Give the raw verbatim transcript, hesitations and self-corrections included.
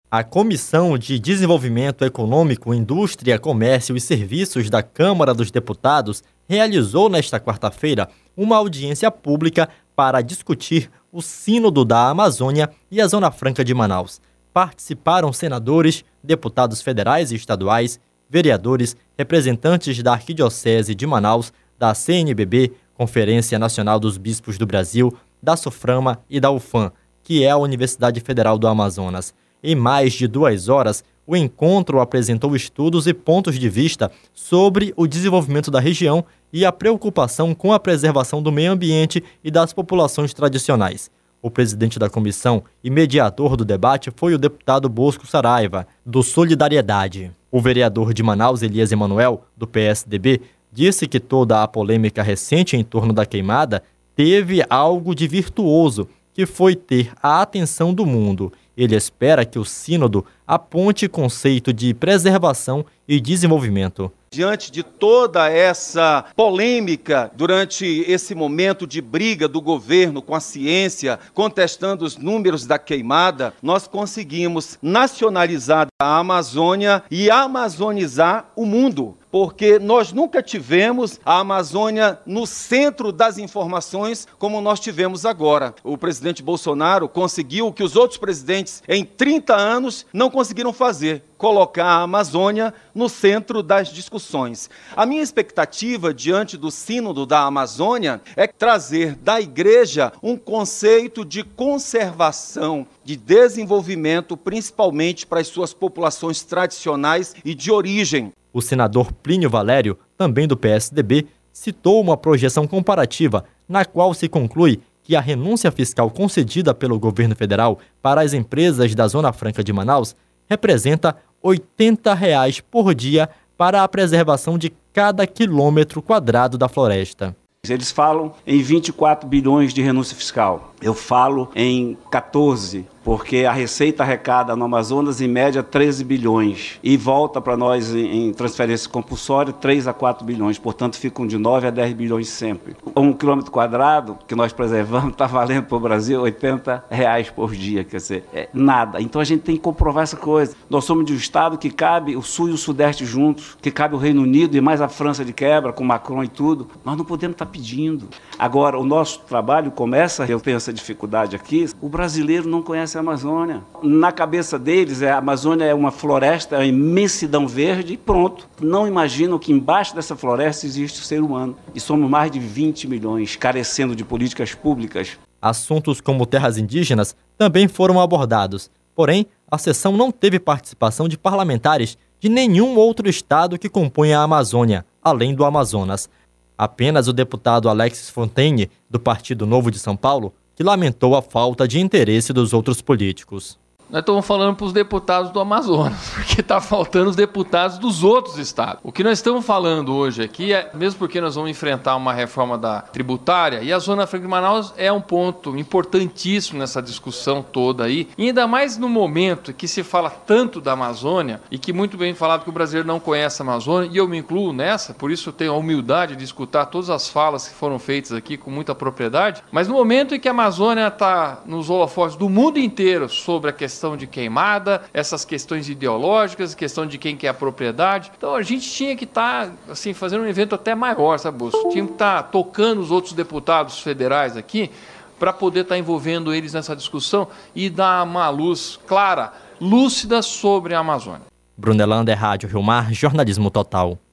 A Comissão de Desenvolvimento Econômico, Indústria, Comércio e Serviços da Câmara dos Deputados realizou nesta quarta-feira uma audiência pública para discutir o Sínodo da Amazônia e a Zona Franca de Manaus. Participaram senadores, deputados federais e estaduais, vereadores, representantes da Arquidiocese de Manaus, da C N B B, Conferência Nacional dos Bispos do Brasil, da SOFRAMA e da UFAM, que é a Universidade Federal do Amazonas. Em mais de duas horas, o encontro apresentou estudos e pontos de vista sobre o desenvolvimento da região e a preocupação com a preservação do meio ambiente e das populações tradicionais. O presidente da comissão e mediador do debate foi o deputado Bosco Saraiva, do Solidariedade. O vereador de Manaus, Elias Emanuel, do P S D B, disse que toda a polêmica recente em torno da queimada teve algo de virtuoso, que foi ter a atenção do mundo. Ele espera que o Sínodo aponte conceito de preservação e desenvolvimento. Diante de toda essa polêmica, durante esse momento de briga do governo com a ciência, contestando os números da queimada, nós conseguimos nacionalizar a Amazônia e amazonizar o mundo. Porque nós nunca tivemos a Amazônia no centro das informações como nós tivemos agora. O presidente Bolsonaro conseguiu o que os outros presidentes em trinta anos não conseguiram fazer: colocar a Amazônia no centro das discussões. A minha expectativa diante do Sínodo da Amazônia é trazer da Igreja um conceito de conservação, de desenvolvimento, principalmente para as suas populações tradicionais e de origem. O senador Plínio Valério, também do P S D B, citou uma projeção comparativa na qual se conclui que a renúncia fiscal concedida pelo governo federal para as empresas da Zona Franca de Manaus representa oitenta reais por dia para a preservação de cada quilômetro quadrado da floresta. Eles falam em vinte e quatro bilhões de renúncia fiscal. Eu falo em quatorze, porque a Receita arrecada no Amazonas, em média, treze bilhões. E volta para nós em transferência compulsória, três a quatro bilhões. Portanto, ficam de nove a dez bilhões sempre. Um quilômetro quadrado que nós preservamos está valendo para o Brasil oitenta reais por dia. Quer dizer, é nada. Então a gente tem que comprovar essa coisa. Nós somos de um estado que cabe o sul e o sudeste juntos, que cabe o Reino Unido e mais a França de quebra, com Macron e tudo. Nós não podemos estar pedindo. Agora, o nosso trabalho começa, eu tenho essa dificuldade aqui, o brasileiro não conhece a Amazônia. Na cabeça deles, a Amazônia é uma floresta, é uma imensidão verde e pronto. Não imaginam que embaixo dessa floresta existe o ser humano. E somos mais de vinte milhões, carecendo de políticas públicas. Assuntos como terras indígenas também foram abordados. Porém, a sessão não teve participação de parlamentares de nenhum outro estado que compõe a Amazônia, além do Amazonas. Apenas o deputado Alexis Fontaine, do Partido Novo de São Paulo, que lamentou a falta de interesse dos outros políticos. Nós estamos falando para os deputados do Amazonas, porque está faltando os deputados dos outros estados. O que nós estamos falando hoje aqui é, mesmo porque nós vamos enfrentar uma reforma da tributária, e a Zona Franca de Manaus é um ponto importantíssimo nessa discussão toda aí, e ainda mais no momento que se fala tanto da Amazônia, e que muito bem falado que o brasileiro não conhece a Amazônia, e eu me incluo nessa, por isso eu tenho a humildade de escutar todas as falas que foram feitas aqui com muita propriedade, mas no momento em que a Amazônia está nos holofotes do mundo inteiro sobre a questão de queimada, essas questões ideológicas, questão de quem quer a propriedade. Então a gente tinha que estar tá, assim, fazendo um evento até maior, sabe, Bolso? Tinha que estar tá tocando os outros deputados federais aqui para poder estar tá envolvendo eles nessa discussão e dar uma luz clara, lúcida sobre a Amazônia. Brunelander, Rádio Rio Mar, Jornalismo Total.